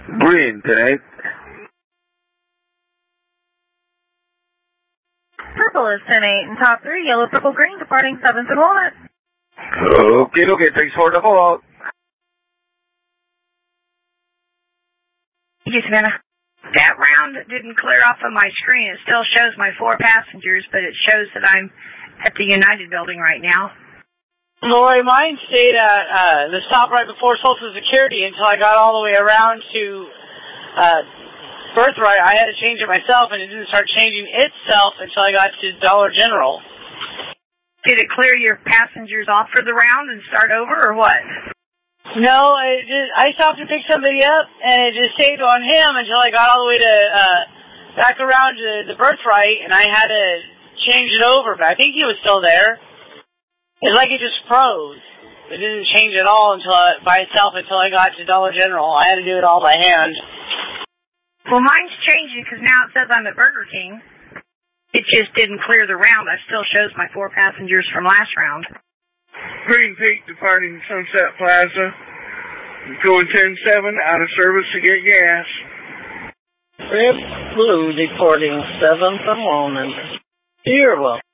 Green, 10-8. Purple is 10-8 and top 3, yellow, purple, green, departing 7th and Walnut. Okay, thanks for the call. Thank you, Savannah. That round didn't clear off of my screen. It still shows my 4 passengers, but it shows that I'm at the United building right now. Lori, mine stayed at the stop right before Social Security until I got all the way around to Birthright. I had to change it myself, and it didn't start changing itself until I got to Dollar General. Did it clear your passengers off for the round and start over, or what? No, I stopped to pick somebody up, and it just stayed on him until I got all the way to back around to the Birthright, and I had to change it over, but I think he was still there. It's like it just froze. It didn't change at all by itself until I got to Dollar General. I had to do it all by hand. Well, mine's changing because now it says I'm at Burger King. It just didn't clear the round. It still shows my 4 passengers from last round. Green Peak departing Sunset Plaza. Going 10-7, out of service to get gas. Red Blue departing 7th and Walnut. You're welcome.